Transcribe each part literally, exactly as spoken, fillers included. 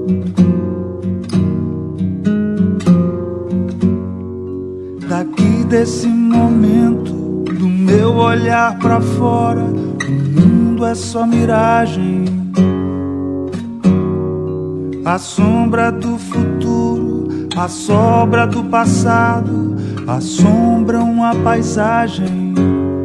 Daqui desse momento, do meu olhar pra fora, o mundo é só miragem. A sombra do futuro, a sobra do passado assombram a paisagem.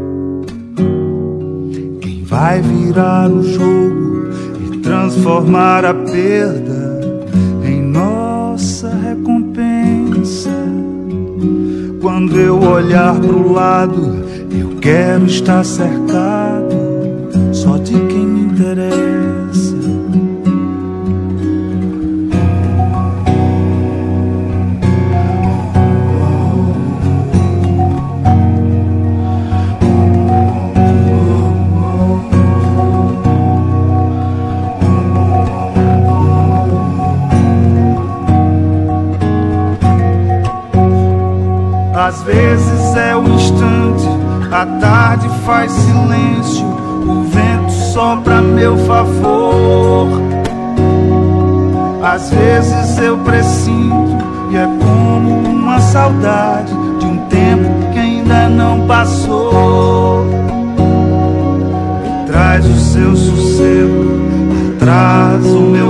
Quem vai virar o jogo e transformar a perda em nossa recompensa? Quando eu olhar pro lado, eu quero estar cercado só de quem me interessa. Às vezes é o instante, a tarde faz silêncio, o vento sopra a meu favor. Às vezes eu presinto e é como uma saudade de um tempo que ainda não passou. Traz o seu sossego, traz o meu